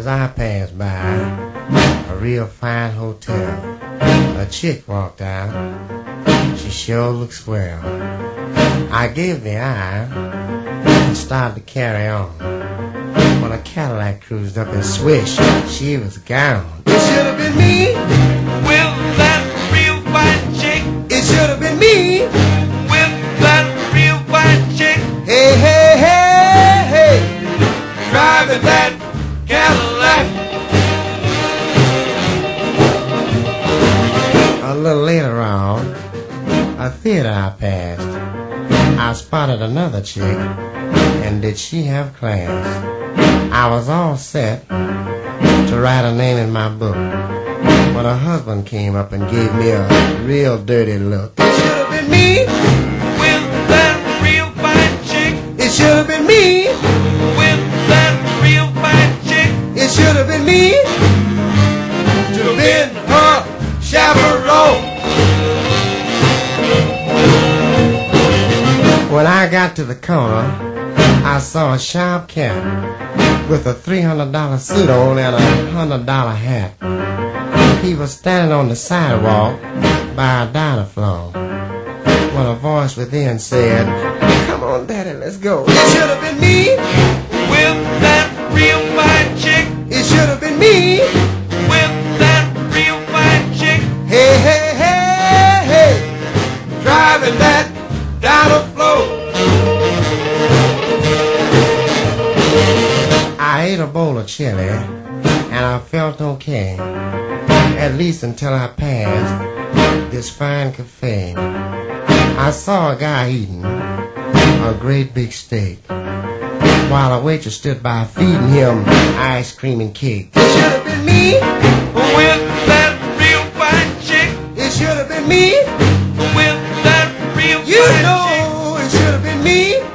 As I passed by a real fine hotel, a chick walked out. She sure looked swell. I gave the eye and started to carry on. When a Cadillac cruised up and swished, she was gone. It should have been me with that real fine chick. It should have been me with that real fine chick. Hey, hey, hey, hey, driving that Cadillac. A little later on, a theater I passed, I spotted another chick, and did she have class. I was all set to write her name in my book when her husband came up and gave me a real dirty look. It should have been me with that real fine chick. It should have been me with that real fine chick. It should have been me to have been her chaperone. When I got to the corner, I saw a sharp cat with a $300 suit on and a $100 hat. He was standing on the sidewalk by a diner floor when a voice within said, "Come on, Daddy, let's go." It should have been me with that real fine chick. It should have been me with that real fine chick. Hey, hey, hey, hey, driving that diner floor. I ate a bowl of chili and I felt okay, at least until I passed this fine cafe. I saw a guy eating a great big steak while a waitress stood by feeding him ice cream and cake. It should have been me with that real fine chick. It should have been me with that real you fine know chick. It should have been me